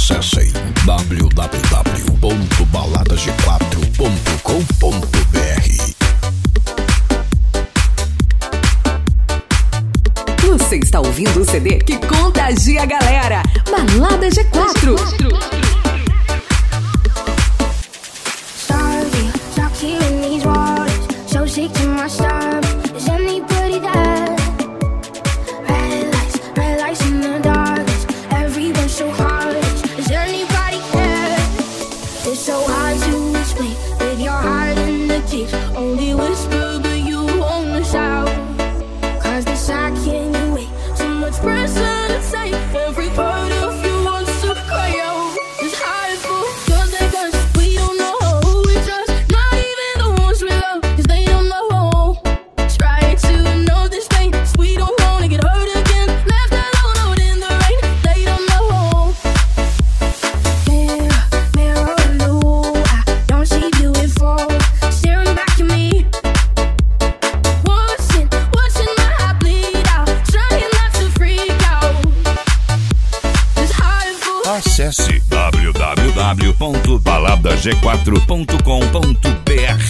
Acessem www.baladag4.com.br. Você está ouvindo o CD que contagia a galera. Balada G4. Sorry, stuck here in these waters, so sick to my stomach. Is anybody there? Red lights in the darkness. Everyone's so heartless. Is anybody there? It's so hard to explain with your heart in the teeth. Only whisper, but you won't shout. 'Cause this I can't wait. So much pressure to say. Every part of you wants to cry out. It's hard for 'cause they got we don't know who we trust. Not even the ones we love, 'cause they don't know. Try to know this pain, 'cause we don't wanna get hurt again. Left alone out in the rain, they don't know. Mirror in the wall, I don't see beautiful. Staring back at me. Watching my heart bleed out. Trying not to freak out. It's hard for Acesse www.baladag4.com.br.